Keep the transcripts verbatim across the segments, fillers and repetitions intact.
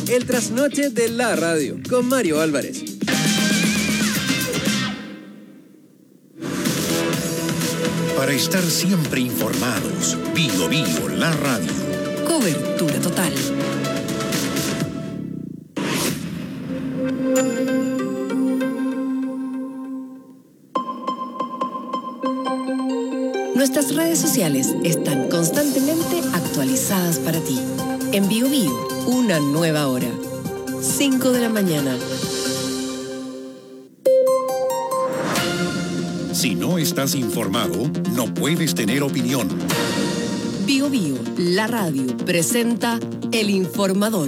El trasnoche de la radio, con Mario Álvarez. Para estar siempre informados, Bio Bio, la radio. Cobertura total. Nuestras redes sociales están constantemente actualizadas para ti. En Bio Bio, una nueva hora. cinco de la mañana. Si no estás informado, no puedes tener opinión. Bio Bio, la radio, presenta El Informador.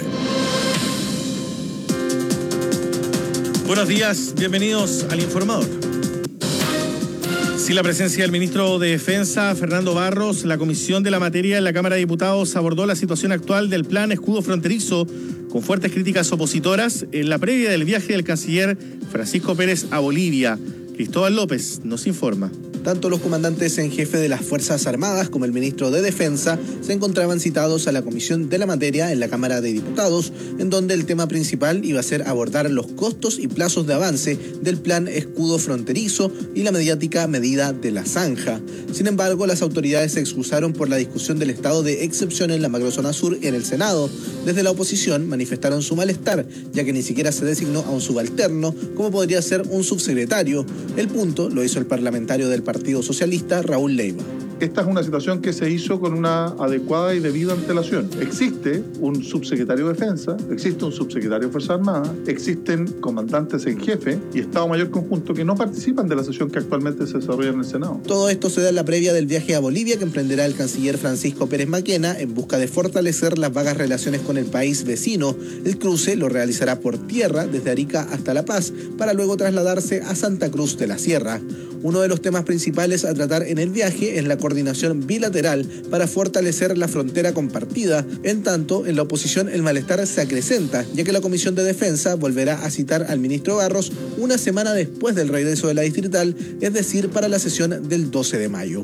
Buenos días, bienvenidos al Informador. Sin la presencia del ministro de Defensa, Fernando Barros, la comisión de la materia en la Cámara de Diputados abordó la situación actual del plan escudo fronterizo con fuertes críticas opositoras en la previa del viaje del canciller Francisco Pérez a Bolivia. Cristóbal López nos informa. Tanto los comandantes en jefe de las Fuerzas Armadas como el ministro de Defensa se encontraban citados a la comisión de la materia en la Cámara de Diputados, en donde el tema principal iba a ser abordar los costos y plazos de avance del plan escudo fronterizo y la mediática medida de la zanja. Sin embargo, las autoridades se excusaron por la discusión del estado de excepción en la macrozona sur en el Senado. Desde la oposición manifestaron su malestar, ya que ni siquiera se designó a un subalterno, como podría ser un subsecretario. El punto lo hizo el parlamentario del Partido Socialista, Raúl Leiva. Esta es una situación que se hizo con una adecuada y debida antelación. Existe un subsecretario de Defensa, existe un subsecretario de Fuerzas Armadas, existen comandantes en jefe y Estado Mayor Conjunto que no participan de la sesión que actualmente se desarrolla en el Senado. Todo esto se da en la previa del viaje a Bolivia que emprenderá el canciller Francisco Pérez Maquena en busca de fortalecer las vagas relaciones con el país vecino. El cruce lo realizará por tierra desde Arica hasta La Paz para luego trasladarse a Santa Cruz de la Sierra. Uno de los temas principales a tratar en el viaje es la coordinación bilateral para fortalecer la frontera compartida. En tanto, en la oposición el malestar se acrecenta, ya que la Comisión de Defensa volverá a citar al ministro Barros una semana después del regreso de la distrital, es decir, para la sesión del doce de mayo.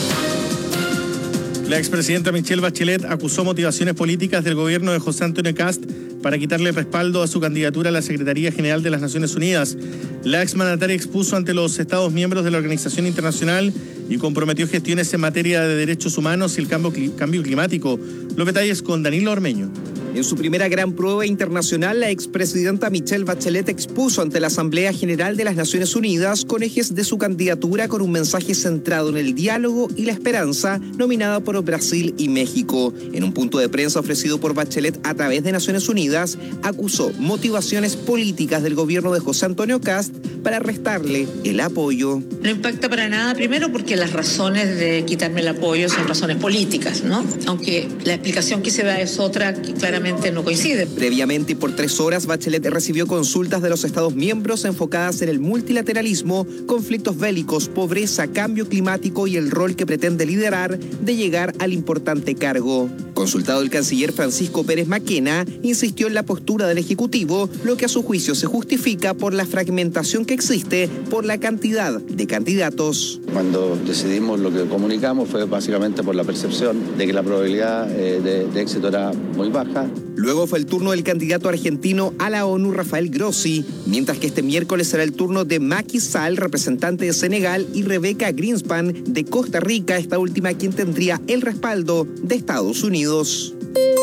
La expresidenta Michelle Bachelet acusó motivaciones políticas del gobierno de José Antonio Kast para quitarle respaldo a su candidatura a la Secretaría General de las Naciones Unidas. La exmandataria expuso ante los Estados miembros de la organización internacional y comprometió gestiones en materia de derechos humanos y el cambio, cambio climático. Los detalles con Danilo Ormeño. En su primera gran prueba internacional, la expresidenta Michelle Bachelet expuso ante la Asamblea General de las Naciones Unidas con ejes de su candidatura con un mensaje centrado en el diálogo y la esperanza, nominada por Brasil y México. En un punto de prensa ofrecido por Bachelet a través de Naciones Unidas, acusó motivaciones políticas del gobierno de José Antonio Kast para restarle el apoyo. No impacta para nada, primero porque las razones de quitarme el apoyo son razones políticas, ¿no? Aunque la explicación que se da es otra que claramente no coincide. Previamente y por tres horas, Bachelet recibió consultas de los Estados miembros enfocadas en el multilateralismo, conflictos bélicos, pobreza, cambio climático y el rol que pretende liderar de llegar al importante cargo. Consultado el canciller Francisco Pérez Maquena, insistió en la postura del Ejecutivo, lo que a su juicio se justifica por la fragmentación que existe por la cantidad de candidatos. Cuando decidimos lo que comunicamos fue básicamente por la percepción de que la probabilidad eh, de, de éxito era muy baja. Luego fue el turno del candidato argentino a la ONU, Rafael Grossi, mientras que este miércoles será el turno de Macky Sall, representante de Senegal, y Rebecca Greenspan de Costa Rica, esta última quien tendría el respaldo de Estados Unidos.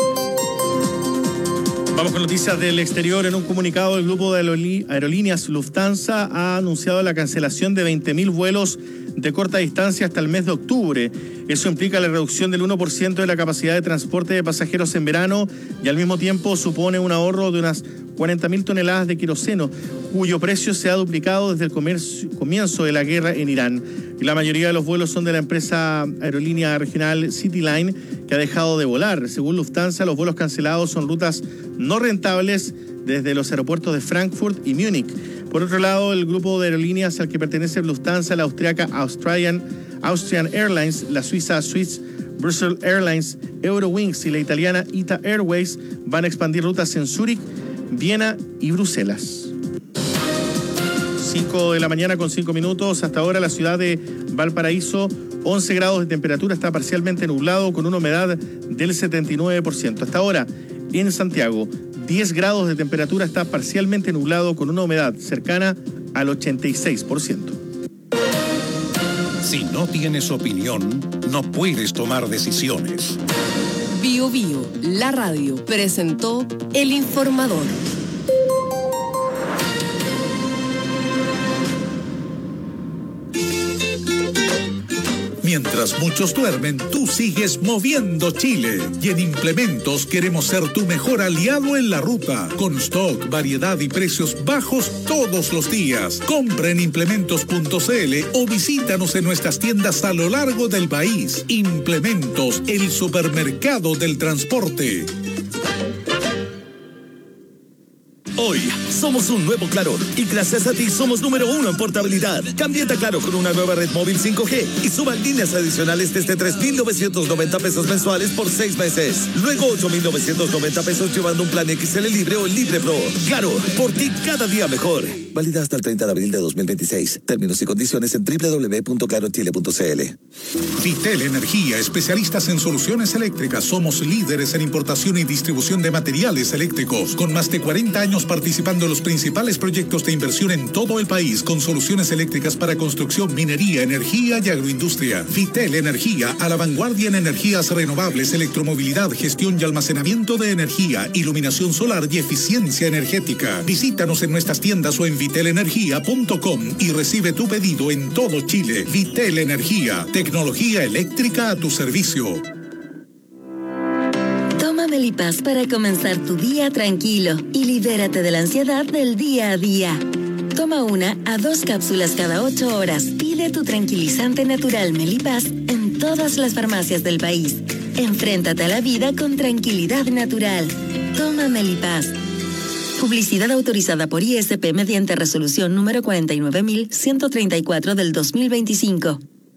Vamos con noticias del exterior. En un comunicado, el grupo de aerolíneas Lufthansa ha anunciado la cancelación de veinte mil vuelos de corta distancia hasta el mes de octubre. Eso implica la reducción del uno por ciento de la capacidad de transporte de pasajeros en verano y al mismo tiempo supone un ahorro de unas cuarenta mil toneladas de queroseno, cuyo precio se ha duplicado desde el comercio, comienzo de la guerra en Irán. Y la mayoría de los vuelos son de la empresa aerolínea regional CityLine, que ha dejado de volar. Según Lufthansa, los vuelos cancelados son rutas no rentables desde los aeropuertos de Frankfurt y Múnich. Por otro lado, el grupo de aerolíneas al que pertenece Lufthansa, la austriaca Austrian, Austrian Airlines, la suiza Swiss Brussels Airlines, Eurowings y la italiana Ita Airways van a expandir rutas en Zúrich, Viena y Bruselas. cinco de la mañana con cinco minutos. Hasta ahora la ciudad de Valparaíso, once grados de temperatura, está parcialmente nublado con una humedad del setenta y nueve por ciento. Hasta ahora en Santiago, diez grados de temperatura, está parcialmente nublado con una humedad cercana al ochenta y seis por ciento. Si no tienes opinión, no puedes tomar decisiones. Bio Bio, la radio, presentó El Informador. Mientras muchos duermen, tú sigues moviendo Chile. Y en Implementos queremos ser tu mejor aliado en la ruta. Con stock, variedad y precios bajos todos los días. Compra en implementos punto c l o visítanos en nuestras tiendas a lo largo del país. Implementos, el supermercado del transporte. Hoy somos un nuevo Claro y gracias a ti somos número uno en portabilidad. Cámbiate a Claro con una nueva red móvil cinco G y suban líneas adicionales desde tres mil novecientos noventa pesos mensuales por seis meses. Luego ocho mil novecientos noventa pesos llevando un plan X L Libre o el Libre Pro. Claro, por ti cada día mejor. Válida hasta el treinta de abril de dos mil veintiséis. Términos y condiciones en doble u doble u doble u punto claro chile punto c l. Vitel Energía, especialistas en soluciones eléctricas. Somos líderes en importación y distribución de materiales eléctricos. Con más de cuarenta años participando en los principales proyectos de inversión en todo el país, con soluciones eléctricas para construcción, minería, energía y agroindustria. Vitel Energía, a la vanguardia en energías renovables, electromovilidad, gestión y almacenamiento de energía, iluminación solar y eficiencia energética. Visítanos en nuestras tiendas o en vitel energía punto com y recibe tu pedido en todo Chile. Vitel Energía, tecnología eléctrica a tu servicio. Toma Melipaz para comenzar tu día tranquilo y libérate de la ansiedad del día a día. Toma una a dos cápsulas cada ocho horas. Pide tu tranquilizante natural Melipaz en todas las farmacias del país. Enfréntate a la vida con tranquilidad natural. Toma Melipaz. Publicidad autorizada por I S P mediante resolución número cuarenta y nueve mil ciento treinta y cuatro del dos mil veinticinco.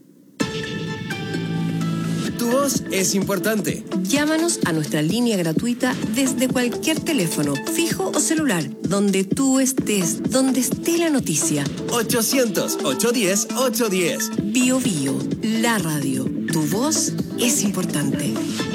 Tu voz es importante. Llámanos a nuestra línea gratuita desde cualquier teléfono, fijo o celular, donde tú estés, donde esté la noticia. ochocientos, ochocientos diez, ochocientos diez. Bio Bio, la radio. Tu voz es importante.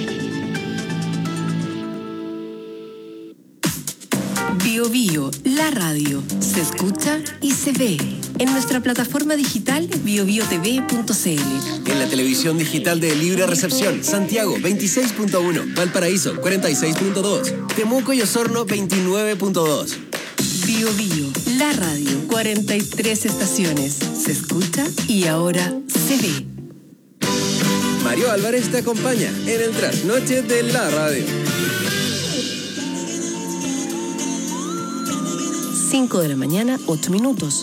Bio Bio, la radio. Se escucha y se ve. En nuestra plataforma digital bio bio t v punto c l. En la televisión digital de Libre Recepción, Santiago veintiséis punto uno, Valparaíso cuarenta y seis punto dos, Temuco y Osorno veintinueve punto dos. Bio Bio, la radio. cuarenta y tres estaciones. Se escucha y ahora se ve. Mario Álvarez te acompaña en el trasnoche de la radio. cinco de la mañana, ocho minutos.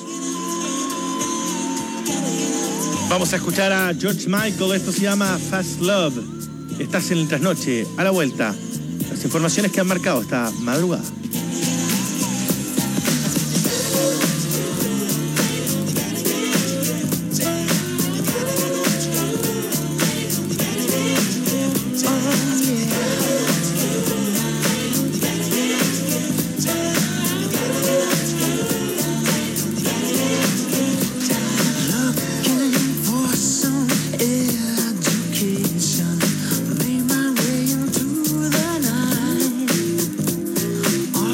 Vamos a escuchar a George Michael, esto se llama Fast Love. Estás en el trasnoche, a la vuelta. Las informaciones que han marcado esta madrugada. Made my way into the night.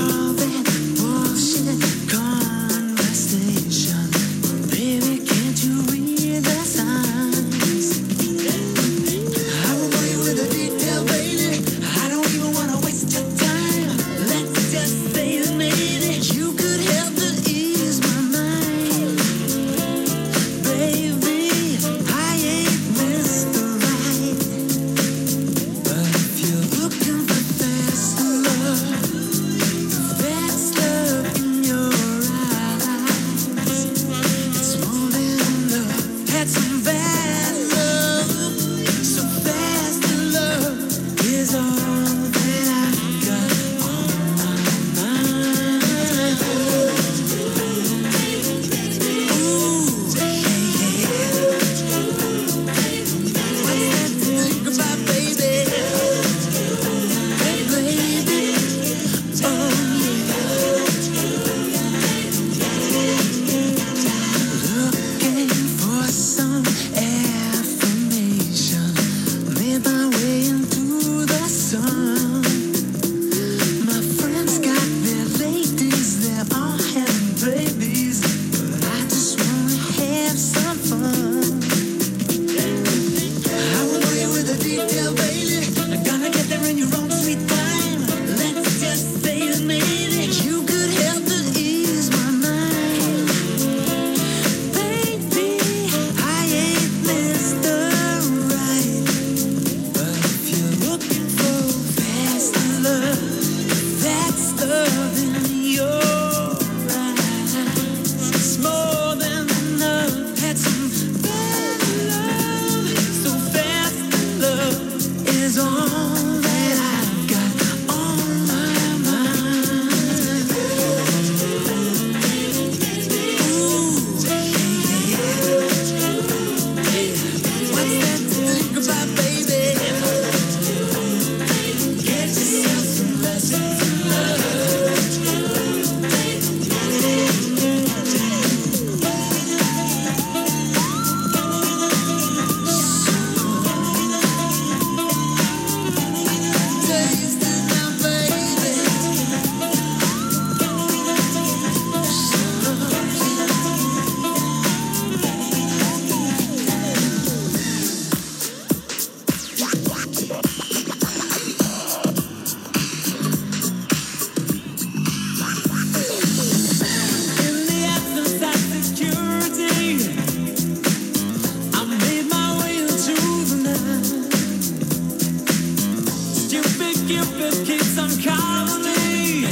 Cupid keeps on calling me.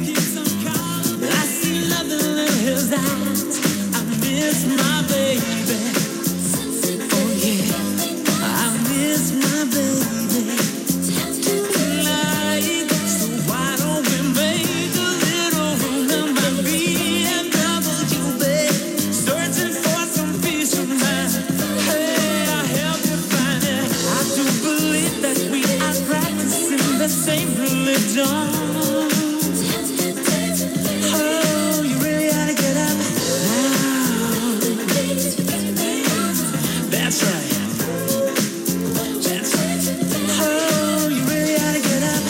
I see nothing in his eyes. I miss my baby. Oh yeah, I miss my baby. Tonight, so why don't we make a little room in my B M W, babe? Searching for some peace of mind. Hey, I'll help you find it. I do believe that we are practicing the same religion. Oh, you really ought to get up now. That's right. That's right. Oh, you really ought to get up.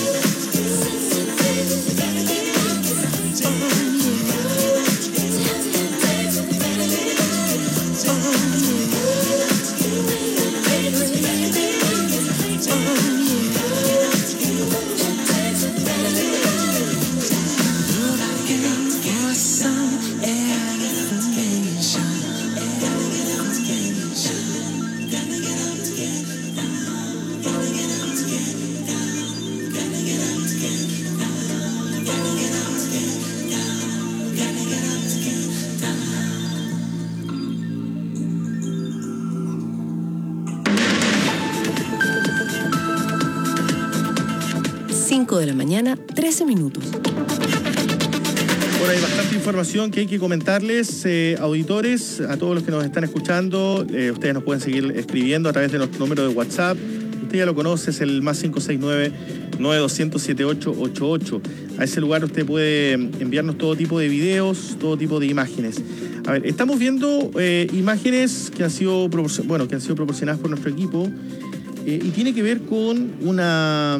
cinco de la mañana, trece minutos. Bueno, hay bastante información que hay que comentarles, eh, auditores, a todos los que nos están escuchando. Eh, ustedes nos pueden seguir escribiendo a través de nuestro número de WhatsApp. Usted ya lo conoce, es el más cinco seis nueve, nueve dos cero cero, siete ocho ocho ocho. A ese lugar usted puede enviarnos todo tipo de videos, todo tipo de imágenes. A ver, estamos viendo eh, imágenes que han sido, bueno, que han sido proporcionadas por nuestro equipo eh, y tiene que ver con una...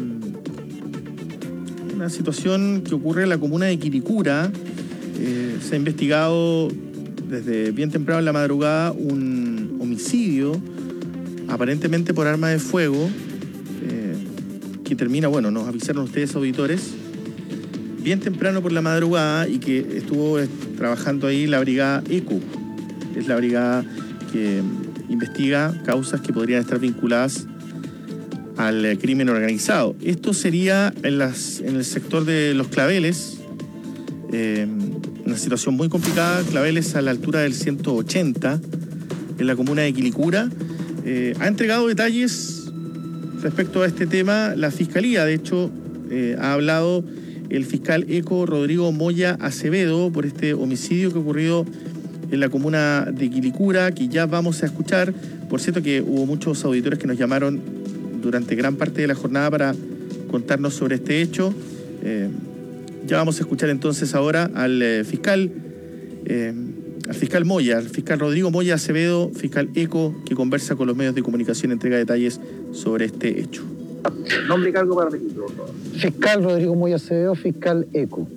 una situación que ocurre en la comuna de Quilicura. Eh, se ha investigado desde bien temprano en la madrugada un homicidio, aparentemente por arma de fuego, eh, que termina, bueno, nos avisaron ustedes, auditores, bien temprano por la madrugada, y que estuvo eh, trabajando ahí la brigada ECO. Es la brigada que investiga causas que podrían estar vinculadas al crimen organizado. Esto sería en, las, en el sector de Los Claveles, eh, una situación muy complicada. Claveles a la altura del ciento ochenta, en la comuna de Quilicura. Eh, ha entregado detalles respecto a este tema la Fiscalía. De hecho, eh, ha hablado el fiscal ECO Rodrigo Moya Acevedo por este homicidio que ha ocurrido en la comuna de Quilicura, que ya vamos a escuchar. Por cierto que hubo muchos auditores que nos llamaron durante gran parte de la jornada para contarnos sobre este hecho. Eh, ya vamos a escuchar entonces ahora al eh, fiscal, eh, al fiscal Moya, al fiscal Rodrigo Moya Acevedo, fiscal ECO, que conversa con los medios de comunicación y entrega detalles sobre este hecho. Nombre y cargo para registro, por favor. Fiscal Rodrigo Moya Acevedo, fiscal ECO.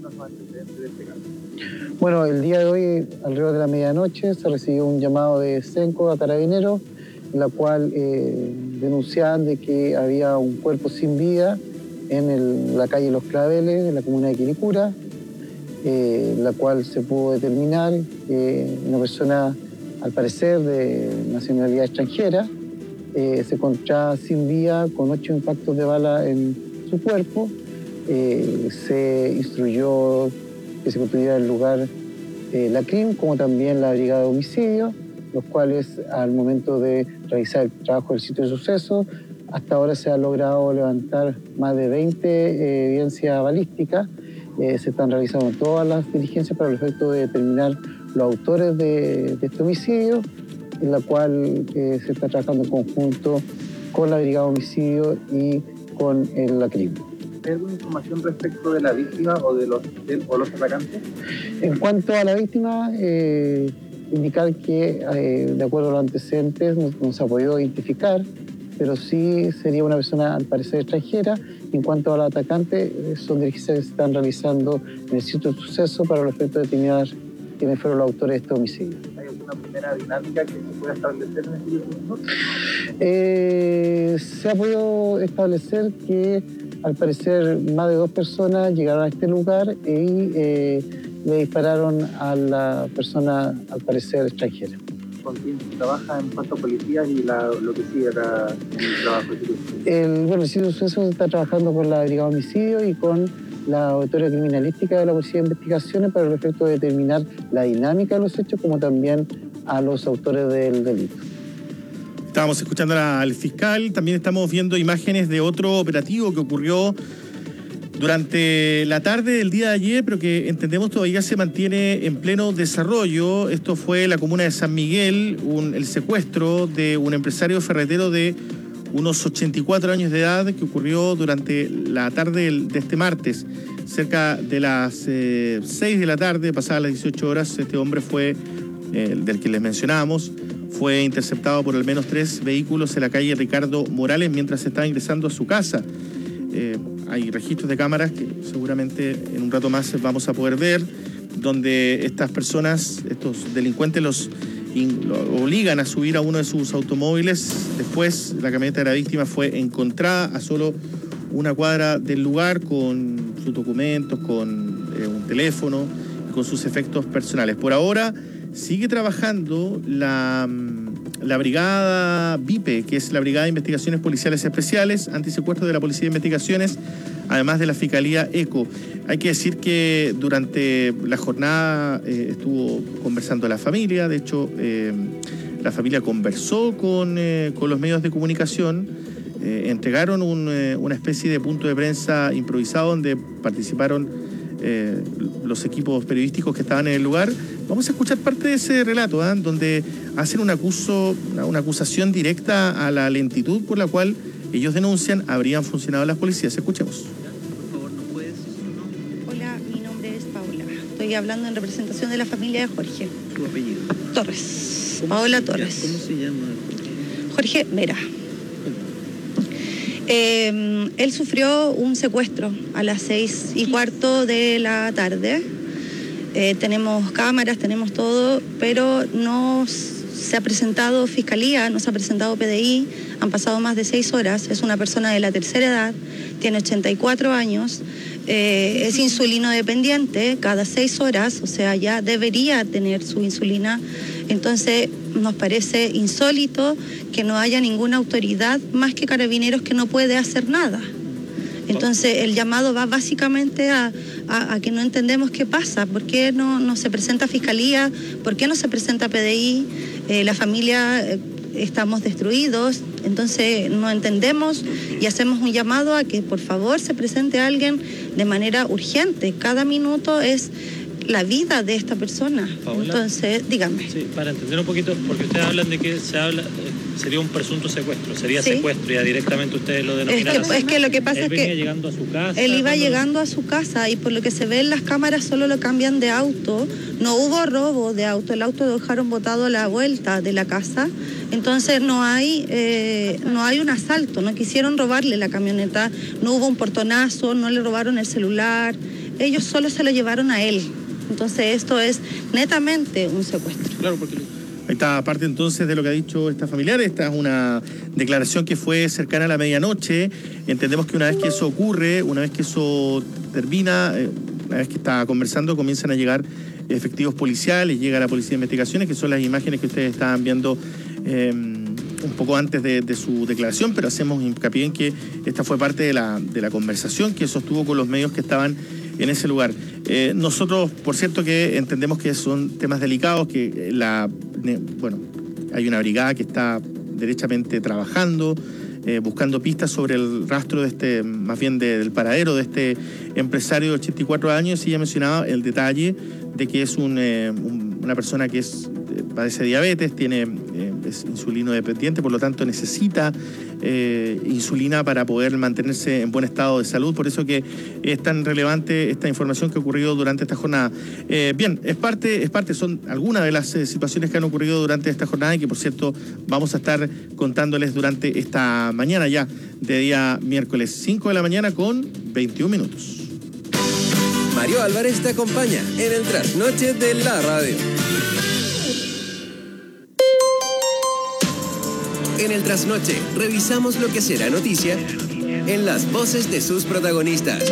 Bueno, el día de hoy, alrededor de la medianoche, se recibió un llamado de SENCO a Carabineros, en la cual eh, denunciaban de que había un cuerpo sin vida en el, la calle Los Claveles, en la comuna de Quilicura, eh, la cual se pudo determinar que una persona, al parecer, de nacionalidad extranjera, eh, se encontraba sin vida con ocho impactos de bala en su cuerpo. Eh, se instruyó que se construyera el lugar eh, la C R I M, como también la Brigada de Homicidio, los cuales al momento de realizar el trabajo del sitio de suceso, hasta ahora se ha logrado levantar más de veinte eh, evidencias balísticas. Eh, se están realizando todas las diligencias para el efecto de determinar los autores de, de este homicidio, en la cual eh, se está trabajando en conjunto con la Brigada de Homicidio y con el, la C R I M. ¿Hay alguna información respecto de la víctima o de los, de, o los atacantes? En cuanto a la víctima, eh, indicar que, eh, de acuerdo a los antecedentes, no, no se ha podido identificar, pero sí sería una persona al parecer extranjera. En cuanto al atacante, eh, son diligencias que se están realizando en el sitio de suceso para el efecto de determinar quiénes fueron los autores de este homicidio. ¿Hay alguna primera dinámica que se pueda establecer en el sitio de suceso? Eh, se ha podido establecer que, al parecer, más de dos personas llegaron a este lugar y eh, le dispararon a la persona, al parecer, extranjera. con quién se trabaja en cuanto a policías y la, lo que sigue acá en el trabajo del Instituto? El, bueno, el Instituto de Sucesos está trabajando con la Brigada de Homicidio y con la Auditoría Criminalística de la Policía de Investigaciones para el efecto de determinar la dinámica de los hechos, como también a los autores del delito. Estábamos escuchando al fiscal, también estamos viendo imágenes de otro operativo que ocurrió durante la tarde del día de ayer, pero que entendemos todavía se mantiene en pleno desarrollo. Esto fue en la comuna de San Miguel, un, el secuestro de un empresario ferretero de unos ochenta y cuatro años de edad que ocurrió durante la tarde de este martes. Cerca de las eh, seis de la tarde, pasadas las dieciocho horas, este hombre fue, eh, del que les mencionábamos, fue interceptado por al menos tres vehículos en la calle Ricardo Morales mientras estaba ingresando a su casa. Eh, hay registros de cámaras que seguramente en un rato más vamos a poder ver, donde estas personas, estos delincuentes, los, in, lo obligan a subir a uno de sus automóviles. Después la camioneta de la víctima fue encontrada a solo una cuadra del lugar con sus documentos, con eh, un teléfono, con sus efectos personales. Por ahora sigue trabajando la, la brigada B I P E, que es la Brigada de Investigaciones Policiales Especiales, antisecuestro de la Policía de Investigaciones, además de la Fiscalía ECO. Hay que decir que durante la jornada eh, estuvo conversando la familia, de hecho eh, la familia conversó con, eh, con los medios de comunicación, eh, entregaron un, eh, una especie de punto de prensa improvisado donde participaron Eh, los equipos periodísticos que estaban en el lugar. Vamos a escuchar parte de ese relato, ¿eh? donde hacen un acuso, una, una acusación directa a la lentitud por la cual ellos denuncian habrían funcionado las policías. Escuchemos. Hola, mi nombre es Paola. Estoy hablando en representación de la familia de Jorge. ¿Tu apellido? Torres. Paola Torres. ¿Cómo se llama? Jorge Vera. Eh, él sufrió un secuestro a las seis y cuarto de la tarde. Eh, tenemos cámaras, tenemos todo, pero no se ha presentado fiscalía, no se ha presentado P D I. Han pasado más de seis horas. Es una persona de la tercera edad, tiene ochenta y cuatro años, eh, es insulino dependiente cada seis horas, o sea, ya debería tener su insulina. Entonces, nos parece insólito que no haya ninguna autoridad más que Carabineros que no puede hacer nada. Entonces, el llamado va básicamente a, a, a que no entendemos qué pasa, por qué no, no se presenta Fiscalía, por qué no se presenta P D I, eh, la familia, eh, estamos destruidos, entonces no entendemos y hacemos un llamado a que por favor se presente alguien de manera urgente. Cada minuto es la vida de esta persona. Paola, entonces, dígame. Sí, para entender un poquito, porque ustedes hablan de que se habla, eh, sería un presunto secuestro, sería sí. secuestro, ya directamente ustedes lo denominan. Es que, es que lo que pasa él es venía que llegando a su casa. Él iba cuando... llegando a su casa y por lo que se ve en las cámaras solo lo cambian de auto. No hubo robo de auto, el auto lo dejaron botado a la vuelta de la casa. Entonces no hay, eh, no hay un asalto, no quisieron robarle la camioneta, no hubo un portonazo, no le robaron el celular, ellos solo se lo llevaron a él. Entonces esto es netamente un secuestro. Claro, porque ahí está parte entonces de lo que ha dicho esta familiar. Esta es una declaración que fue cercana a la medianoche. Entendemos que una vez que eso ocurre, una vez que eso termina, una vez que está conversando, comienzan a llegar efectivos policiales, llega la Policía de Investigaciones, que son las imágenes que ustedes estaban viendo eh, un poco antes de, de su declaración, pero hacemos hincapié en que esta fue parte de la, de la conversación que sostuvo con los medios que estaban en ese lugar. Eh, nosotros, por cierto, que entendemos que son temas delicados, que la, bueno, hay una brigada que está derechamente trabajando, eh, buscando pistas sobre el rastro de este, más bien de, del paradero de este empresario de ochenta y cuatro años, y ya mencionaba el detalle de que es un, eh, un, una persona que es, padece diabetes, tiene, eh, es insulino dependiente, por lo tanto necesita eh, insulina para poder mantenerse en buen estado de salud. Por eso que es tan relevante esta información que ha ocurrido durante esta jornada. Eh, bien, es parte, es parte, son algunas de las eh, situaciones que han ocurrido durante esta jornada y que, por cierto, vamos a estar contándoles durante esta mañana ya, de día miércoles, cinco de la mañana con veintiún minutos. Mario Álvarez te acompaña en el trasnoche de la radio. En el trasnoche revisamos lo que será noticia en las voces de sus protagonistas.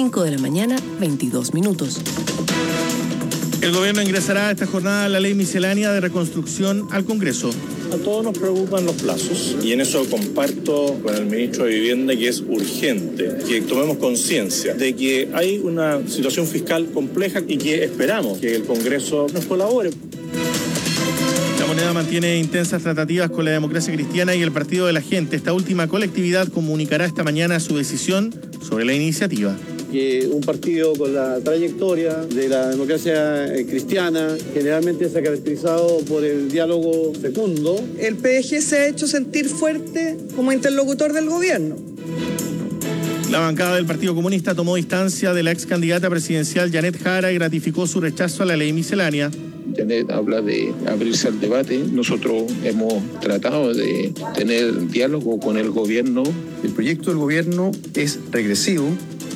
cinco de la mañana, veintidós minutos. El gobierno ingresará esta jornada la ley miscelánea de reconstrucción al Congreso. A todos nos preocupan los plazos y en eso comparto con el ministro de Vivienda que es urgente que tomemos conciencia de que hay una situación fiscal compleja y que esperamos que el Congreso nos colabore. La Moneda mantiene intensas tratativas con la Democracia Cristiana y el Partido de la Gente. Esta última colectividad comunicará esta mañana su decisión sobre la iniciativa. Que un partido con la trayectoria de la democracia cristiana generalmente se ha caracterizado por el diálogo fecundo. El P D G se ha hecho sentir fuerte como interlocutor del gobierno. La bancada del Partido Comunista tomó distancia de la ex candidata presidencial Janet Jara y ratificó su rechazo a la ley miscelánea. Janet habla de abrirse al debate. Nosotros hemos tratado de tener diálogo con el gobierno. El proyecto del gobierno es regresivo.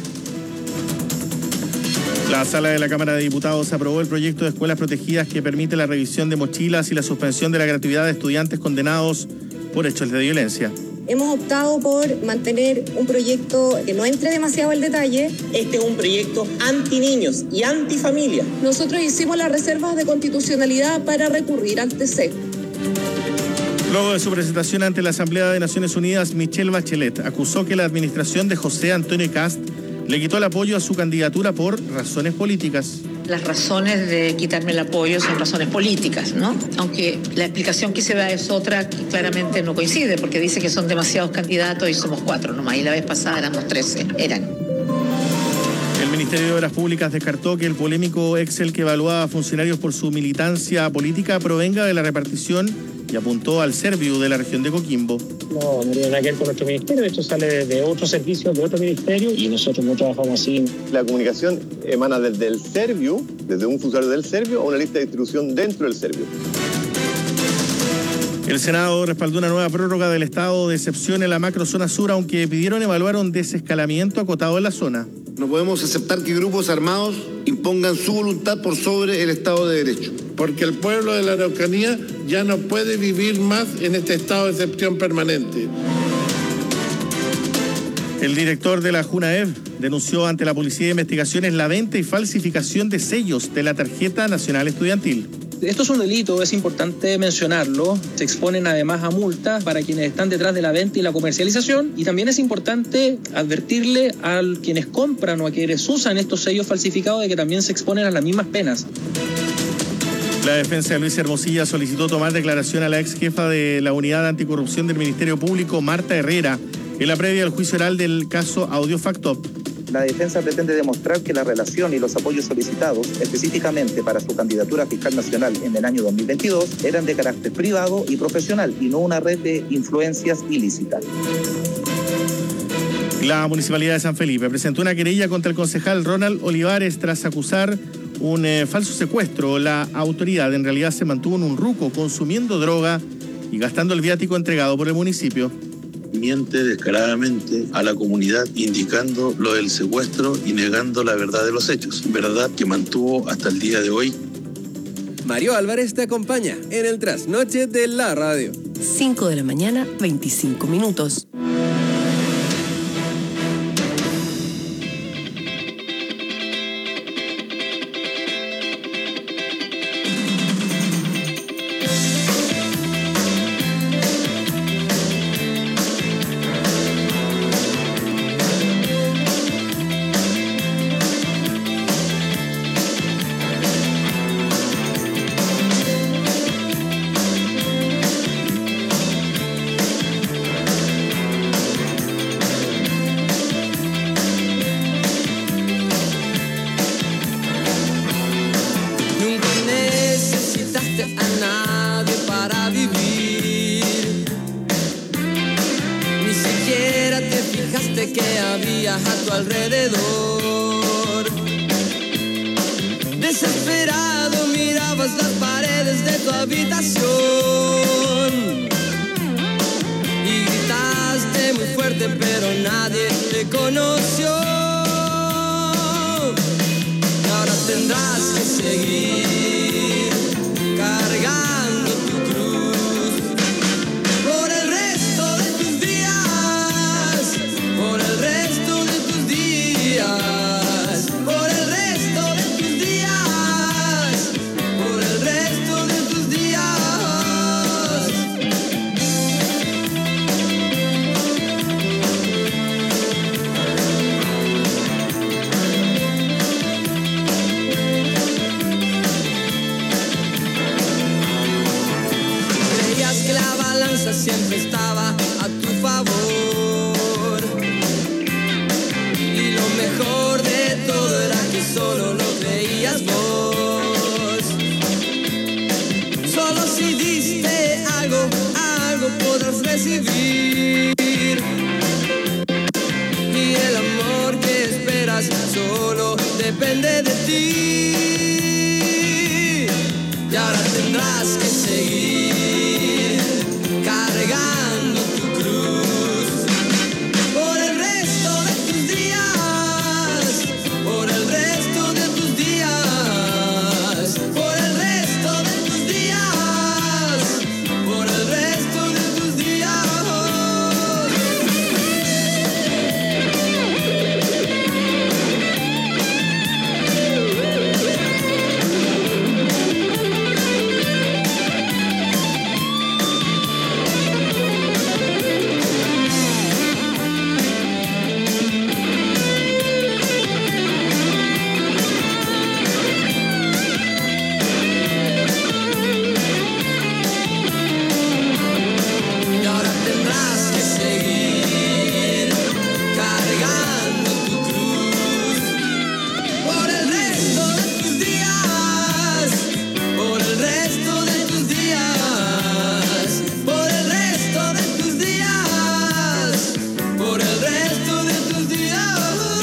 La sala de la Cámara de Diputados aprobó el proyecto de escuelas protegidas que permite la revisión de mochilas y la suspensión de la gratuidad de estudiantes condenados por hechos de violencia. Hemos optado por mantener un proyecto que no entre demasiado al detalle. Este es un proyecto anti-niños y anti-familia. Nosotros hicimos las reservas de constitucionalidad para recurrir al T C. Luego de su presentación ante la Asamblea de Naciones Unidas, Michelle Bachelet acusó que la administración de José Antonio Kast le quitó el apoyo a su candidatura por razones políticas. Las razones de quitarme el apoyo son razones políticas, ¿no? Aunque la explicación que se da es otra que claramente no coincide, porque dice que son demasiados candidatos y somos cuatro nomás, y la vez pasada éramos trece, eran. El Ministerio de Obras Públicas descartó que el polémico Excel que evaluaba a funcionarios por su militancia política provenga de la repartición y apuntó al Serviu de la región de Coquimbo. No, no tiene nada que ver con nuestro ministerio, esto sale de otro servicio, de otro ministerio, y nosotros no trabajamos así. La comunicación emana desde el Serviu, desde un funcionario del Serviu, a una lista de distribución dentro del Serviu. El Senado respaldó una nueva prórroga del estado de excepción en la macrozona sur, aunque pidieron evaluar un desescalamiento acotado en la zona. No podemos aceptar que grupos armados impongan su voluntad por sobre el Estado de Derecho. Porque el pueblo de la Araucanía ya no puede vivir más en este estado de excepción permanente. El director de la JUNAEV denunció ante la Policía de Investigaciones la venta y falsificación de sellos de la Tarjeta Nacional Estudiantil. Esto es un delito, es importante mencionarlo. Se exponen además a multas para quienes están detrás de la venta y la comercialización. Y también es importante advertirle a quienes compran o a quienes usan estos sellos falsificados de que también se exponen a las mismas penas. La defensa de Luis Hermosilla solicitó tomar declaración a la ex jefa de la Unidad Anticorrupción del Ministerio Público, Marta Herrera, en la previa al juicio oral del caso Audiofactop. La defensa pretende demostrar que la relación y los apoyos solicitados, específicamente para su candidatura a fiscal nacional en el año dos mil veintidós, eran de carácter privado y profesional y no una red de influencias ilícitas. La Municipalidad de San Felipe presentó una querella contra el concejal Ronald Olivares tras acusar un eh, falso secuestro. La autoridad en realidad se mantuvo en un ruco consumiendo droga y gastando el viático entregado por el municipio. Miente descaradamente a la comunidad indicando lo del secuestro y negando la verdad de los hechos, verdad que mantuvo hasta el día de hoy. Mario Álvarez te acompaña en el trasnoche de la radio. cinco de la mañana, veinticinco minutos. Desesperado mirabas las paredes de tu habitación y gritaste muy fuerte pero nadie te conoció. Y ahora tendrás que seguir cargando tu cruz por el resto de tus días, por el resto de tus días. la balanza siempre estaba a tu favor. Y lo mejor de todo era que solo lo veías vos. Solo si diste algo, algo podrás recibir. Y el amor que esperas solo depende de ti. Y ahora tendrás que seguir cargando tu cruz por el resto de tus días, por el resto de tus días, por el resto de tus días, por el resto de tus días. Y ahora tendrás que seguir cargando tu cruz por el resto de tus días, por el resto de tus días, por el resto de tus días, por el resto de tus días.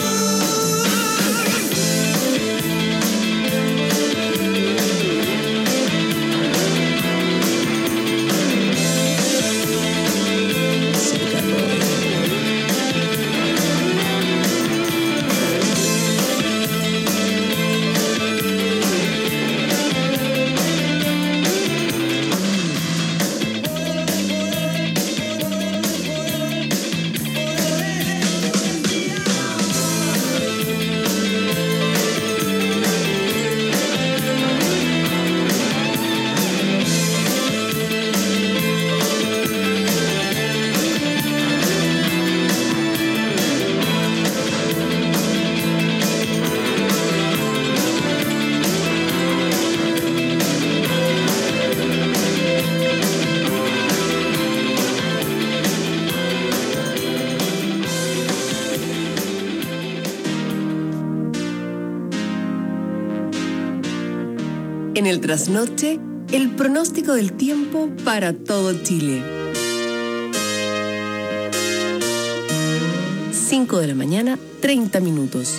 En el trasnoche, el pronóstico del tiempo para todo Chile. cinco de la mañana, treinta minutos.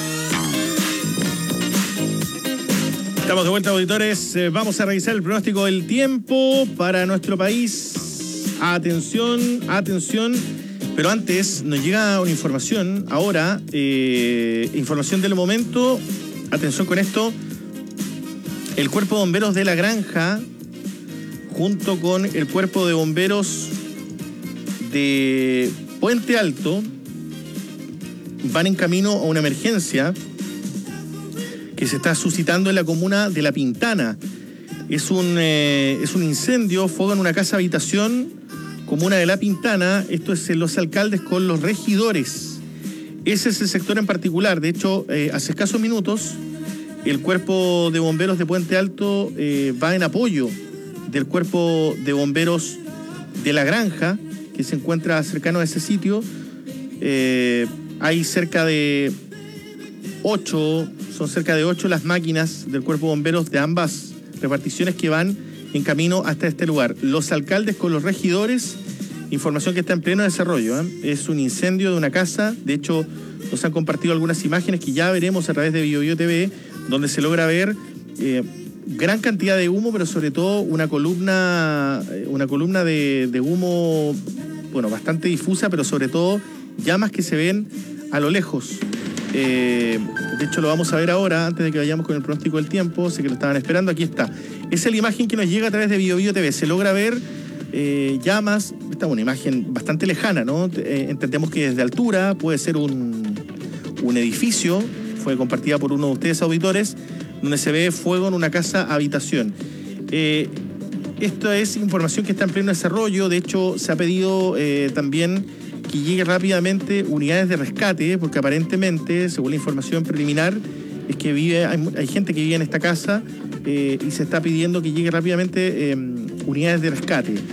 Estamos de vuelta, auditores. Eh, vamos a revisar el pronóstico del tiempo para nuestro país. Atención, atención. Pero antes nos llega una información. Ahora, eh, información del momento. Atención con esto. El Cuerpo de Bomberos de La Granja, junto con el Cuerpo de Bomberos de Puente Alto, van en camino a una emergencia que se está suscitando en la comuna de La Pintana. Es un, eh, es un incendio, fuego en una casa habitación, comuna de La Pintana. Esto es en Los Alcaldes con los regidores. Ese es el sector en particular. De hecho, eh, hace escasos minutos, el Cuerpo de Bomberos de Puente Alto eh, va en apoyo del Cuerpo de Bomberos de La Granja, que se encuentra cercano a ese sitio. Eh, hay cerca de ocho, son cerca de ocho las máquinas del Cuerpo de Bomberos de ambas reparticiones que van en camino hasta este lugar. Los alcaldes con los regidores, información que está en pleno desarrollo, ¿eh? Es un incendio de una casa. De hecho, nos han compartido algunas imágenes que ya veremos a través de Bio Bio T V, donde se logra ver eh, gran cantidad de humo, pero sobre todo una columna, una columna de, de humo, bueno, bastante difusa, pero sobre todo llamas que se ven a lo lejos. Eh, de hecho, lo vamos a ver ahora, antes de que vayamos con el pronóstico del tiempo. Sé que lo estaban esperando, aquí está. Esa es la imagen que nos llega a través de Bio Bio T V. Se logra ver eh, llamas, esta es una imagen bastante lejana, ¿no? Eh, entendemos que desde altura puede ser un, un edificio. Fue compartida por uno de ustedes, auditores, donde se ve fuego en una casa habitación. Eh, esto es información que está en pleno desarrollo. De hecho, se ha pedido eh, también que llegue rápidamente unidades de rescate, porque aparentemente, según la información preliminar, es que vive, hay, hay gente que vive en esta casa eh, y se está pidiendo que llegue rápidamente eh, unidades de rescate.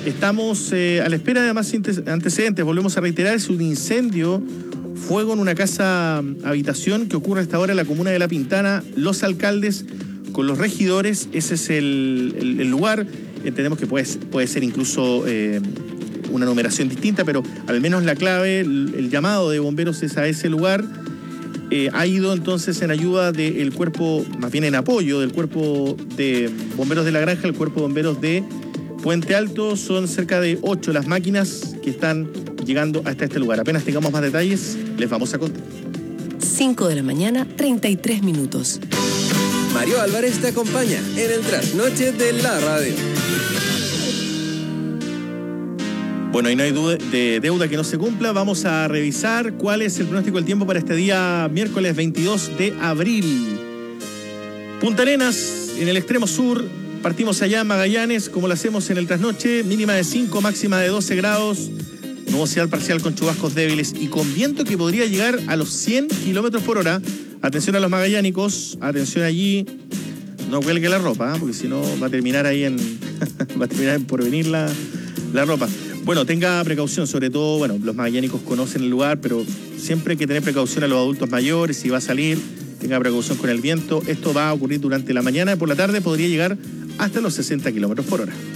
estamos eh, a la espera de más antecedentes. Volvemos a reiterar, es un incendio, fuego en una casa habitación que ocurre hasta ahora en la comuna de La Pintana. Los alcaldes con los regidores, ese es el, el, el lugar. Entendemos que puede, puede ser incluso eh, una numeración distinta, pero al menos la clave, el, el llamado de bomberos es a ese lugar. Eh, ha ido entonces en ayuda del cuerpo, más bien en apoyo del cuerpo de bomberos de La Granja, el cuerpo de bomberos de Puente Alto. Son cerca de ocho las máquinas que están llegando hasta este lugar. Apenas tengamos más detalles, les vamos a contar. cinco de la mañana, treinta y tres minutos. Mario Álvarez te acompaña en el trasnoche de la radio. Bueno, y no hay duda de deuda que no se cumpla. Vamos a revisar cuál es el pronóstico del tiempo para este día miércoles veintidós de abril. Punta Arenas, en el extremo sur. Partimos allá en Magallanes, como lo hacemos en el trasnoche. Mínima de cinco, máxima de doce grados. Nubosidad parcial con chubascos débiles y con viento que podría llegar a los cien kilómetros por hora. Atención a los magallánicos. Atención allí. No cuelgue la ropa, ¿eh? Porque si no va a terminar ahí en... va a terminar en porvenir la, la ropa. Bueno, tenga precaución, sobre todo, bueno, los magallánicos conocen el lugar, pero siempre hay que tener precaución a los adultos mayores, si va a salir, tenga precaución con el viento. Esto va a ocurrir durante la mañana y por la tarde podría llegar hasta los sesenta kilómetros por hora.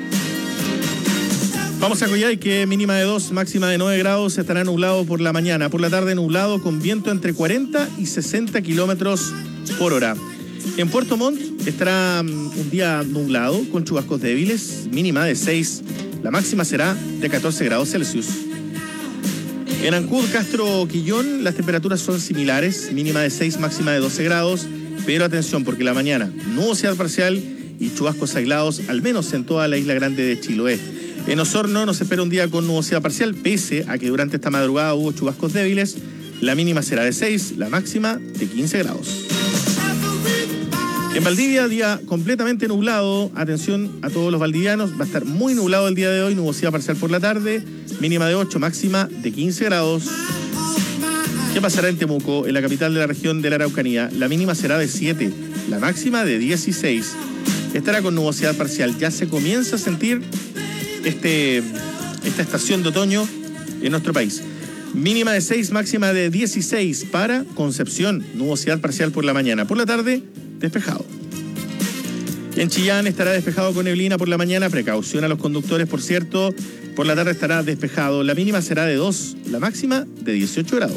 Vamos a Coyhaique, mínima de dos, máxima de nueve grados, estará nublado por la mañana. Por la tarde nublado con viento entre cuarenta y sesenta kilómetros por hora. En Puerto Montt estará un día nublado con chubascos débiles, mínima de seis. La máxima será de catorce grados Celsius. En Ancud, Castro, Quillón, las temperaturas son similares, mínima de seis, máxima de doce grados, pero atención porque la mañana nubosidad parcial y chubascos aislados, al menos en toda la isla grande de Chiloé. En Osorno nos espera un día con nubosidad parcial, pese a que durante esta madrugada hubo chubascos débiles. La mínima será de seis, la máxima de quince grados. En Valdivia, día completamente nublado. Atención a todos los valdivianos. Va a estar muy nublado el día de hoy. Nubosidad parcial por la tarde. Mínima de ocho, máxima de quince grados. ¿Qué pasará en Temuco, en la capital de la región de la Araucanía? La mínima será de siete, la máxima de dieciséis. Estará con nubosidad parcial. Ya se comienza a sentir este, esta estación de otoño en nuestro país. Mínima de seis, máxima de dieciséis para Concepción. Nubosidad parcial por la mañana. Por la tarde, despejado. En Chillán estará despejado con neblina por la mañana. Precaución a los conductores, por cierto. Por la tarde estará despejado. La mínima será de dos, la máxima de dieciocho grados.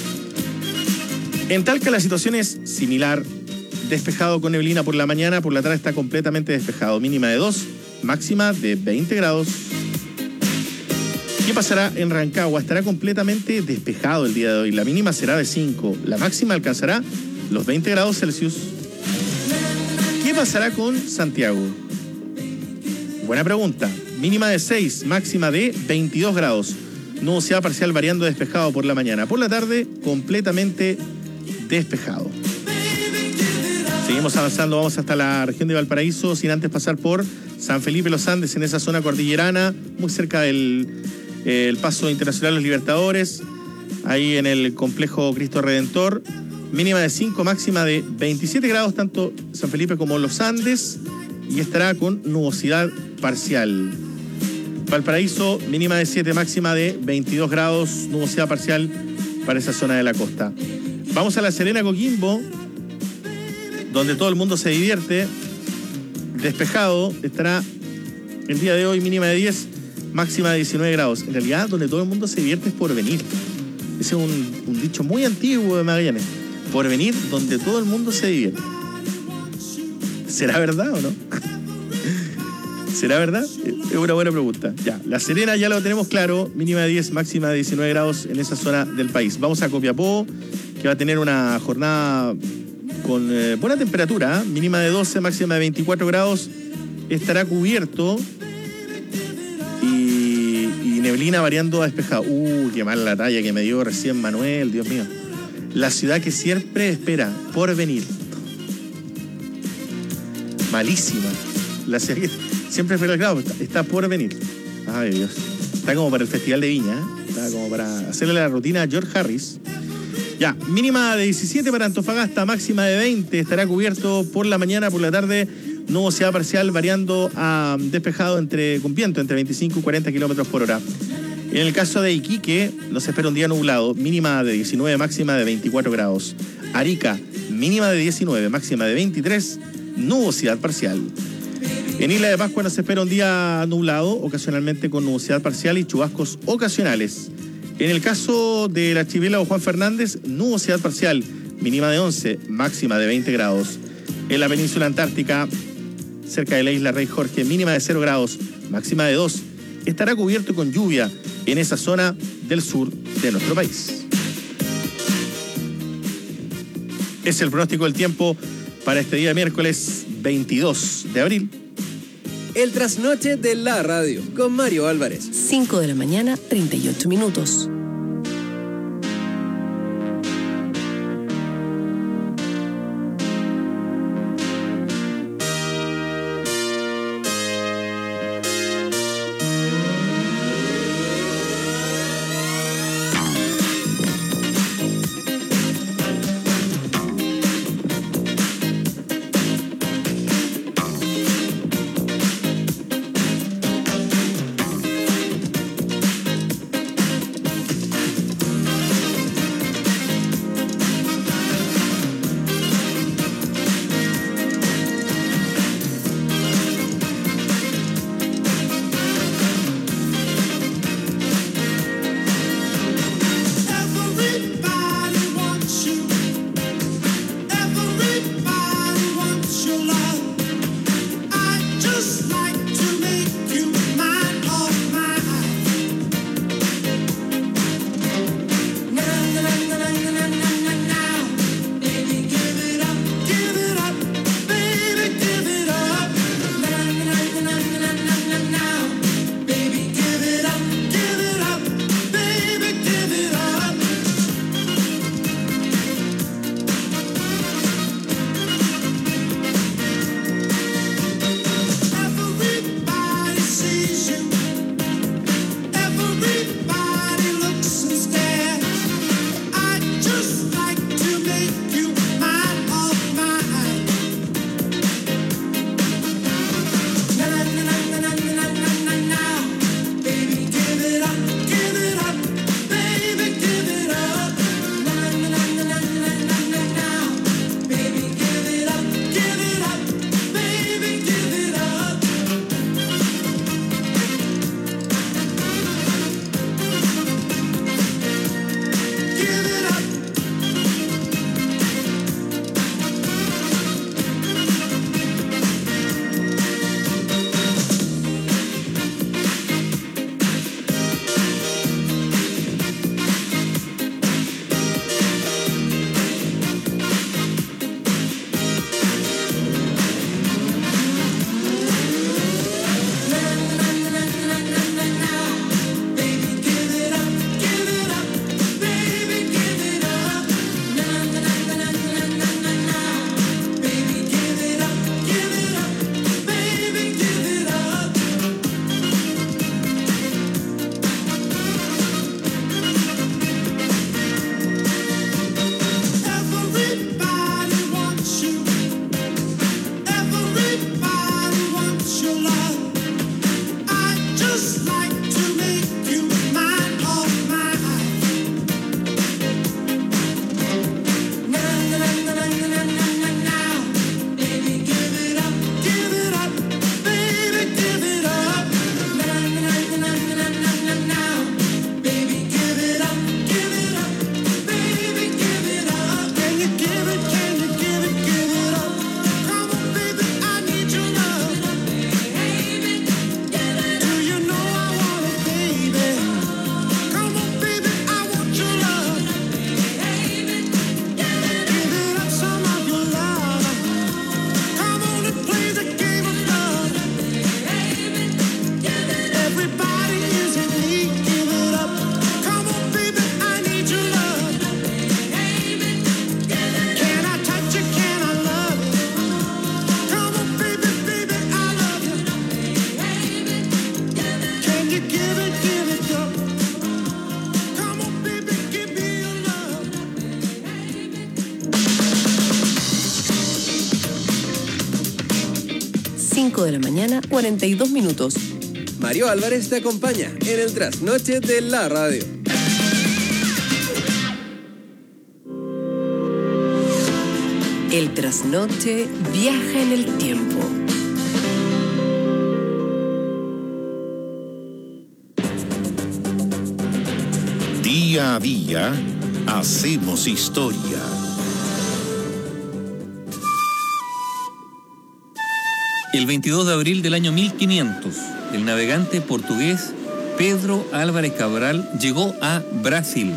En Talca la situación es similar. Despejado con neblina por la mañana. Por la tarde está completamente despejado. Mínima de dos, máxima de veinte grados. ¿Qué pasará en Rancagua? Estará completamente despejado el día de hoy. La mínima será de cinco. La máxima alcanzará los veinte grados Celsius. ¿Qué pasará con Santiago? Buena pregunta. Mínima de seis, máxima de veintidós grados. Nubosidad parcial variando despejado por la mañana. Por la tarde, completamente despejado. Seguimos avanzando, vamos hasta la región de Valparaíso, sin antes pasar por San Felipe Los Andes, en esa zona cordillerana, muy cerca del eh, el Paso Internacional Los Libertadores, ahí en el complejo Cristo Redentor. Mínima de cinco, máxima de veintisiete grados, tanto San Felipe como Los Andes, y estará con nubosidad parcial. Valparaíso, mínima de siete, máxima de veintidós grados, nubosidad parcial para esa zona de la costa. Vamos a La Serena, Coquimbo, donde todo el mundo se divierte. Despejado, estará el día de hoy mínima de diez, máxima de diecinueve grados. En realidad, donde todo el mundo se divierte es Porvenir. Ese es un, un dicho muy antiguo de Magallanes. Porvenir, donde todo el mundo se divierte. ¿Será verdad o no? ¿Será verdad? Es una buena pregunta. Ya, La Serena ya lo tenemos claro, mínima de diez, máxima de diecinueve grados en esa zona del país. Vamos a Copiapó, que va a tener una jornada con eh, buena temperatura, ¿eh? Mínima de doce, máxima de veinticuatro grados. Estará cubierto y, y neblina variando a despejado. Uh, qué mal la talla que me dio recién Manuel, Dios mío. La ciudad que siempre espera, Porvenir. Malísima. La ciudad que siempre espera el grado, está, está por venir. Ay, Dios. Está como para el Festival de Viña, ¿eh? Está como para hacerle la rutina a George Harris. Ya, mínima de diecisiete para Antofagasta, máxima de veinte. Estará cubierto por la mañana, por la tarde nubosidad parcial variando a despejado entre, con viento entre veinticinco y cuarenta kilómetros por hora. En el caso de Iquique, nos espera un día nublado, mínima de diecinueve, máxima de veinticuatro grados. Arica, mínima de diecinueve, máxima de veintitrés, nubosidad parcial. En Isla de Pascua nos espera un día nublado, ocasionalmente con nubosidad parcial y chubascos ocasionales. En el caso del archipiélago Juan Fernández, nubosidad parcial, mínima de once, máxima de veinte grados. En la península antártica, cerca de la isla Rey Jorge, mínima de cero grados, máxima de dos. Estará cubierto con lluvia en esa zona del sur de nuestro país. Es el pronóstico del tiempo para este día miércoles veintidós de abril. El trasnoche de la radio con Mario Álvarez. cinco de la mañana, treinta y ocho minutos. la mañana, cuarenta y dos minutos. Mario Álvarez te acompaña en el trasnoche de la radio. El trasnoche viaja en el tiempo. Día a día, hacemos historia. El veintidós de abril del año mil quinientos, el navegante portugués Pedro Álvares Cabral llegó a Brasil.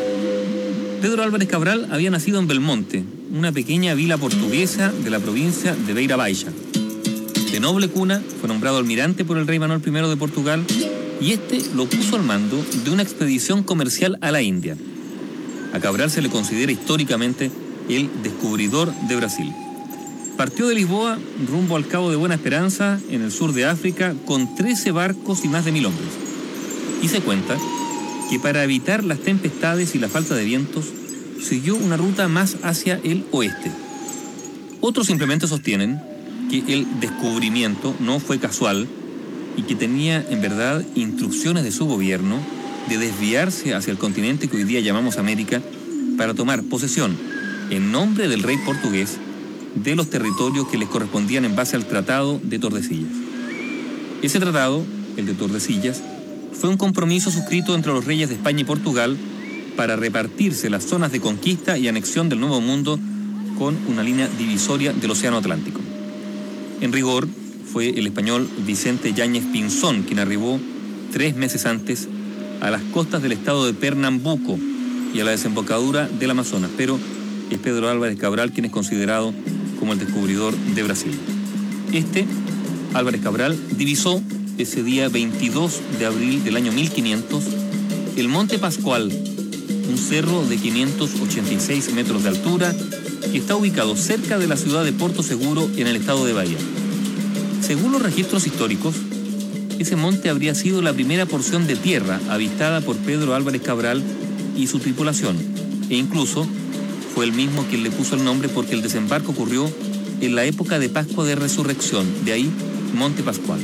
Pedro Álvares Cabral había nacido en Belmonte, una pequeña vila portuguesa de la provincia de Beira Baixa. De noble cuna, fue nombrado almirante por el rey Manuel primero de Portugal y este lo puso al mando de una expedición comercial a la India. A Cabral se le considera históricamente el descubridor de Brasil. Partió de Lisboa rumbo al Cabo de Buena Esperanza, en el sur de África, con trece barcos y más de mil hombres. Y se cuenta que para evitar las tempestades y la falta de vientos, siguió una ruta más hacia el oeste. Otros simplemente sostienen que el descubrimiento no fue casual y que tenía en verdad instrucciones de su gobierno de desviarse hacia el continente que hoy día llamamos América para tomar posesión, en nombre del rey portugués, de los territorios que les correspondían en base al Tratado de Tordesillas. Ese tratado, el de Tordesillas, fue un compromiso suscrito entre los reyes de España y Portugal para repartirse las zonas de conquista y anexión del Nuevo Mundo con una línea divisoria del Océano Atlántico. En rigor, fue el español Vicente Yáñez Pinzón quien arribó tres meses antes a las costas del estado de Pernambuco y a la desembocadura del Amazonas, pero es Pedro Álvares Cabral quien es considerado como el descubridor de Brasil. Este, Álvares Cabral, divisó ese día veintidós de abril del año mil quinientos el Monte Pascual, un cerro de quinientos ochenta y seis metros de altura que está ubicado cerca de la ciudad de Porto Seguro en el estado de Bahía. Según los registros históricos, ese monte habría sido la primera porción de tierra avistada por Pedro Álvares Cabral y su tripulación, e incluso fue el mismo quien le puso el nombre porque el desembarco ocurrió en la época de Pascua de Resurrección, de ahí Monte Pascual.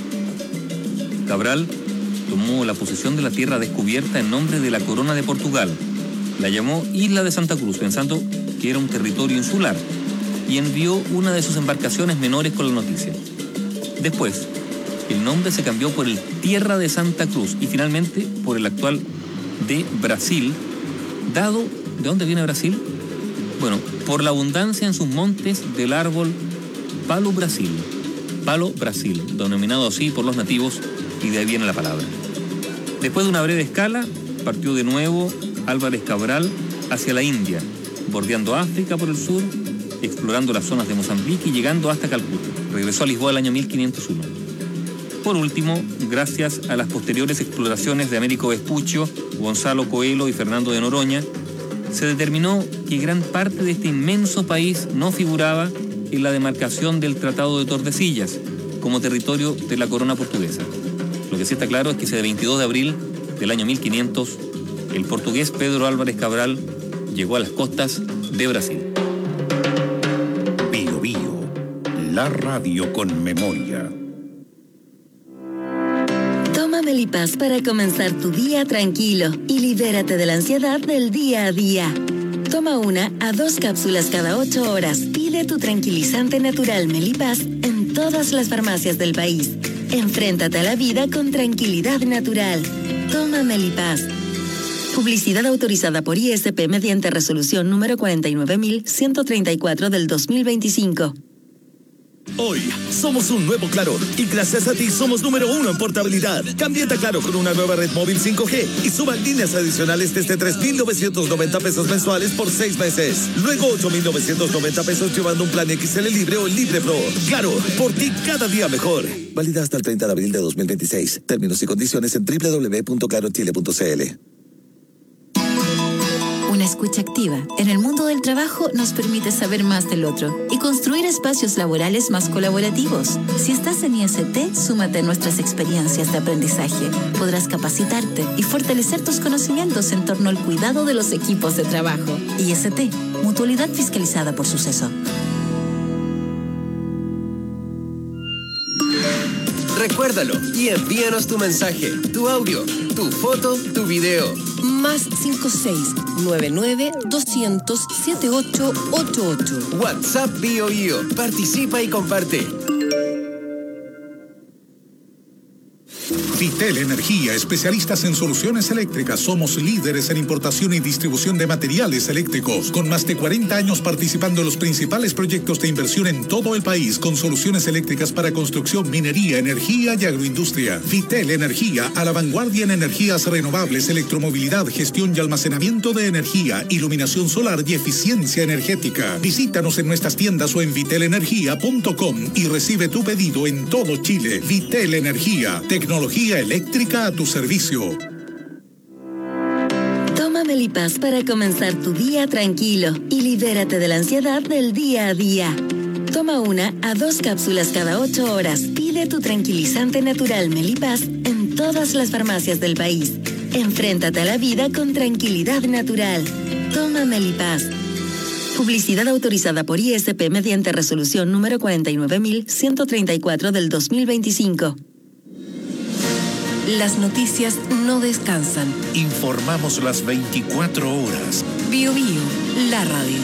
Cabral tomó la posesión de la tierra descubierta en nombre de la Corona de Portugal, la llamó Isla de Santa Cruz, pensando que era un territorio insular, y envió una de sus embarcaciones menores con la noticia. Después, el nombre se cambió por el Tierra de Santa Cruz y finalmente por el actual de Brasil, dado, ¿de dónde viene Brasil? Bueno, por la abundancia en sus montes del árbol Palo Brasil, Palo Brasil, denominado así por los nativos, y de ahí viene la palabra. Después de una breve escala, partió de nuevo Álvares Cabral hacia la India, bordeando África por el sur, explorando las zonas de Mozambique y llegando hasta Calcuta. Regresó a Lisboa el año mil quinientos uno. Por último, gracias a las posteriores exploraciones de Américo Vespuccio, Gonzalo Coelho y Fernando de Noroña, se determinó que gran parte de este inmenso país no figuraba en la demarcación del Tratado de Tordesillas como territorio de la corona portuguesa. Lo que sí está claro es que ese veintidós de abril del año mil quinientos, el portugués Pedro Álvares Cabral llegó a las costas de Brasil. Bio Bio, la radio con memoria. Toma Melipaz para comenzar tu día tranquilo y libérate de la ansiedad del día a día. Toma una a dos cápsulas cada ocho horas. Pide tu tranquilizante natural Melipaz en todas las farmacias del país. Enfréntate a la vida con tranquilidad natural. Toma Melipaz. Publicidad autorizada por I S P mediante resolución número cuarenta y nueve mil ciento treinta y cuatro del dos mil veinticinco. Hoy somos un nuevo Claro y gracias a ti somos número uno en portabilidad. Cámbiate a Claro con una nueva red móvil cinco G y suban líneas adicionales desde tres mil novecientos noventa pesos mensuales por seis meses. Luego ocho mil novecientos noventa pesos llevando un plan X L Libre o Libre Pro. Claro, por ti cada día mejor. Válida hasta el treinta de abril de dos mil veintiséis. Términos y condiciones en doble u doble u doble u punto claro chile punto c l. Una escucha activa en el mundo del trabajo nos permite saber más del otro y construir espacios laborales más colaborativos. Si estás en I S T, súmate a nuestras experiencias de aprendizaje. Podrás capacitarte y fortalecer tus conocimientos en torno al cuidado de los equipos de trabajo. I S T, mutualidad fiscalizada por Suceso. Recuérdalo y envíanos tu mensaje, tu audio, tu foto, tu video. Más cinco seis nueve nueve doscientos setenta y ocho ochenta y ocho. WhatsApp BioBio. Participa y comparte. Vitel Energía, especialistas en soluciones eléctricas. Somos líderes en importación y distribución de materiales eléctricos, con más de cuarenta años participando en los principales proyectos de inversión en todo el país, con soluciones eléctricas para construcción, minería, energía y agroindustria. Vitel Energía, a la vanguardia en energías renovables, electromovilidad, gestión y almacenamiento de energía, iluminación solar y eficiencia energética. Visítanos en nuestras tiendas o en vitel energía punto com y recibe tu pedido en todo Chile. Vitel Energía, tecnología eléctrica a tu servicio. Toma Melipaz para comenzar tu día tranquilo y libérate de la ansiedad del día a día. Toma una a dos cápsulas cada ocho horas. Pide tu tranquilizante natural Melipaz en todas las farmacias del país. Enfréntate a la vida con tranquilidad natural. Toma Melipaz. Publicidad autorizada por I S P mediante resolución número cuarenta y nueve mil ciento treinta y cuatro del dos mil veinticinco. Las noticias no descansan. Informamos las veinticuatro horas. Bio Bio, la radio.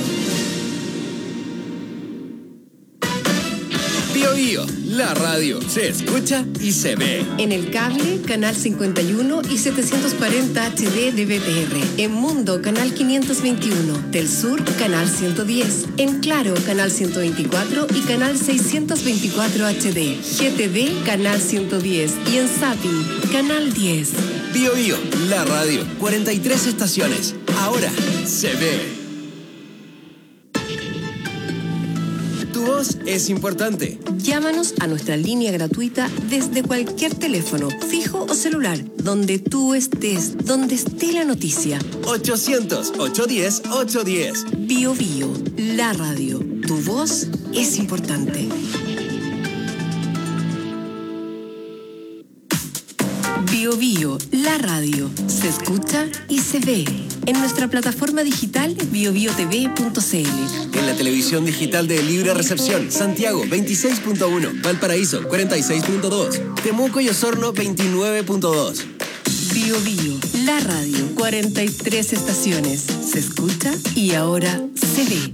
Bio Bio, la radio. Se escucha y se ve. En el cable, canal cincuenta y uno y setecientos cuarenta H D de B T R. En Mundo, canal quinientos veintiuno. Del Sur, canal ciento diez. En Claro, canal ciento veinticuatro y canal seiscientos veinticuatro H D. G T V, canal ciento diez. Y en Zapping, canal diez. Bio Bio, la radio. cuarenta y tres estaciones. Ahora se ve. Tu voz es importante. Llámanos a nuestra línea gratuita desde cualquier teléfono, fijo o celular, donde tú estés, donde esté la noticia. ochocientos, ochocientos diez, ochocientos diez. Bio Bio, la radio. Tu voz es importante. Bio Bio, la radio. Se escucha y se ve. En nuestra plataforma digital bio bio t v punto c l. En la televisión digital de libre recepción, Santiago veintiséis punto uno, Valparaíso cuarenta y seis punto dos, Temuco y Osorno veintinueve punto dos. Bio Bio, la radio, cuarenta y tres estaciones. Se escucha y ahora se ve.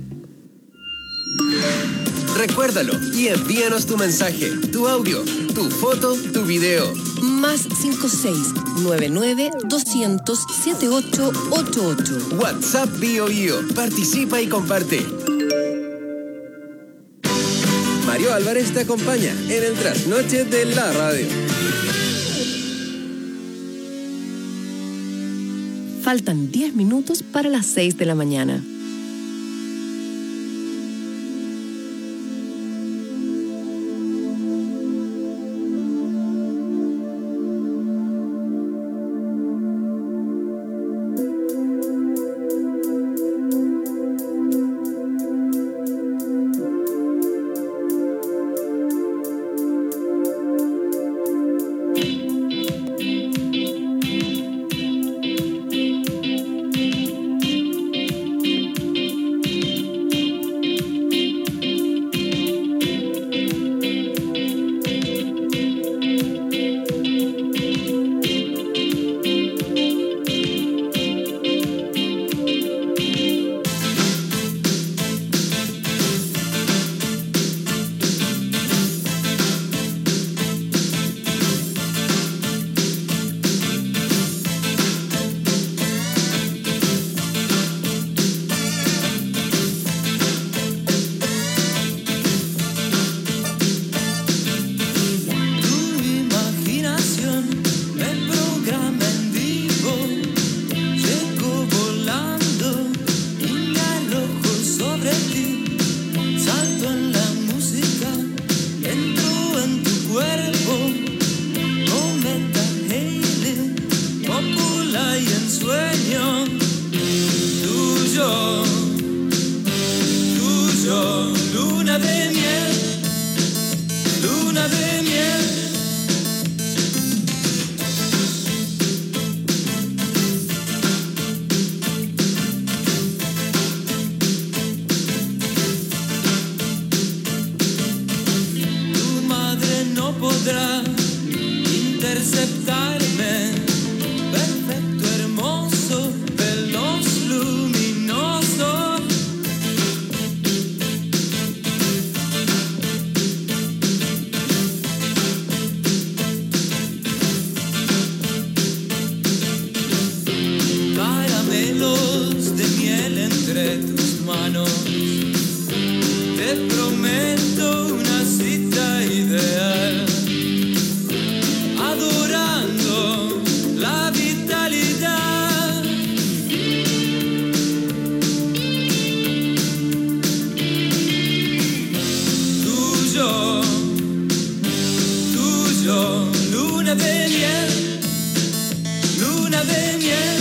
Recuérdalo y envíanos tu mensaje, tu audio, tu foto, tu video. Más cinco seis nueve nueve doscientos setenta y ocho ochenta y ocho. WhatsApp Bio Bio. Participa y comparte. Mario Álvarez te acompaña en el trasnoche de la radio. Faltan diez minutos para las seis de la mañana. podrá de miel.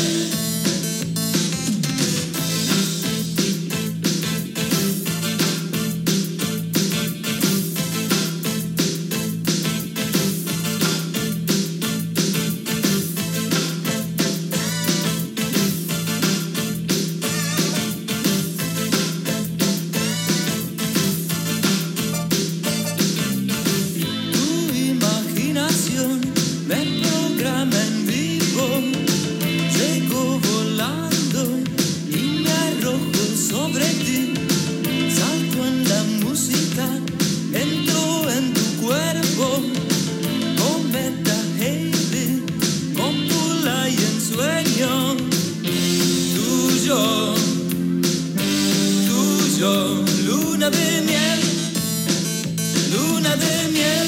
Luna de miel, luna de miel.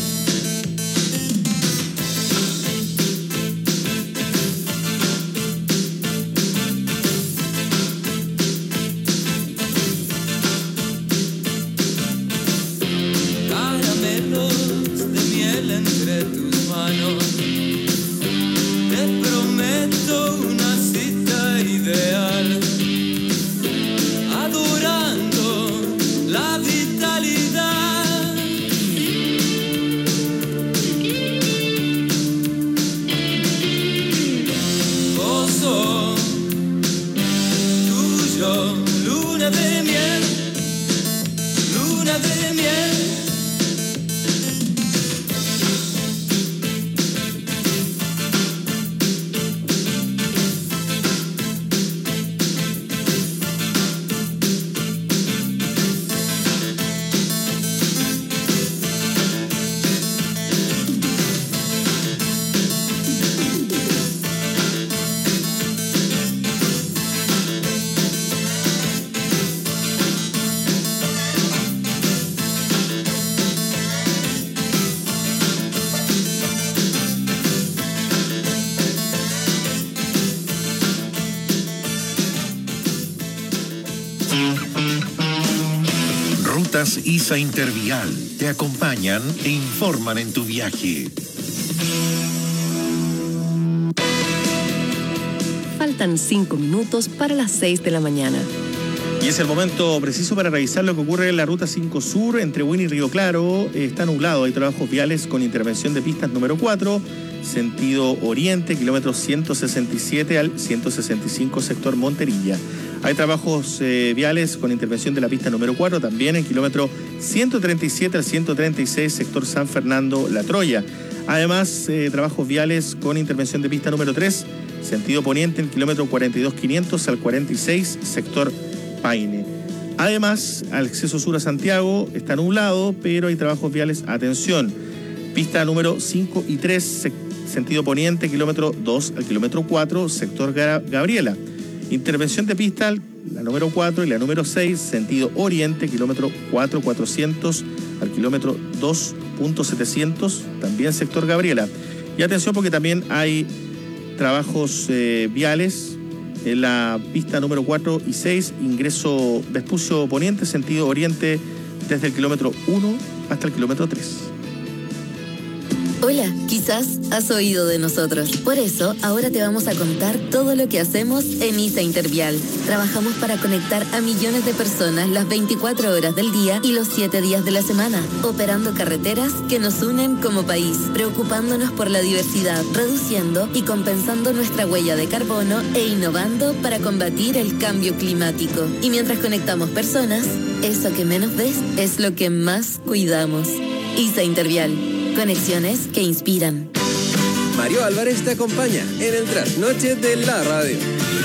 Caramelos de miel entre tus manos. Te prometo una cita ideal. Adorando la vitalidad. Gozo tuyo, luna de miel, luna de miel. Rutas ISA Intervial te acompañan e informan en tu viaje. Faltan cinco minutos para las seis de la mañana. Y es el momento preciso para revisar lo que ocurre en la Ruta cinco Sur entre Huin y Río Claro. Está nublado, hay trabajos viales con intervención de pistas número cuatro, sentido oriente, kilómetro ciento sesenta y siete al ciento sesenta y cinco, sector Monterilla. Hay trabajos eh, viales con intervención de la pista número cuatro, también en kilómetro ciento treinta y siete al ciento treinta y seis, sector San Fernando, La Troya. Además, eh, trabajos viales con intervención de pista número tres, sentido poniente, en kilómetro cuarenta y dos quinientos al cuarenta y seis, sector Paine. Además, al acceso sur a Santiago está nublado, pero hay trabajos viales, atención, pista número cinco y tres, sentido poniente, kilómetro dos al kilómetro cuatro, sector Gabriela. Intervención de pista, la número cuatro y la número seis, sentido oriente, kilómetro cuatro cuatrocientos al kilómetro dos punto setecientos, también sector Gabriela. Y atención porque también hay trabajos eh, viales en la pista número cuatro y seis, ingreso Vespucio Poniente, sentido oriente, desde el kilómetro uno hasta el kilómetro tres. Hola, quizás has oído de nosotros. Por eso, ahora te vamos a contar todo lo que hacemos en ISA Intervial. Trabajamos para conectar a millones de personas las veinticuatro horas del día y los siete días de la semana, operando carreteras que nos unen como país, preocupándonos por la diversidad, reduciendo y compensando nuestra huella de carbono e innovando para combatir el cambio climático. Y mientras conectamos personas, eso que menos ves es lo que más cuidamos. ISA Intervial. Conexiones que inspiran. Mario Álvarez te acompaña en el trasnoche de la radio.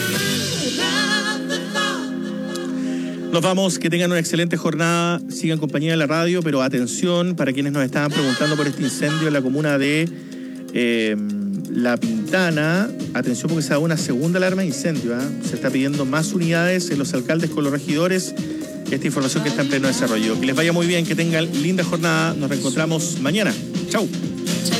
Nos vamos, que tengan una excelente jornada, sigan compañía de la radio, pero atención para quienes nos estaban preguntando por este incendio en la comuna de eh, La Pintana. Atención porque se da una segunda alarma de incendio, ¿eh? Se está pidiendo más unidades en los alcaldes con los regidores. Esta información que está en pleno desarrollo. Que les vaya muy bien, que tengan linda jornada. Nos reencontramos mañana. Chau.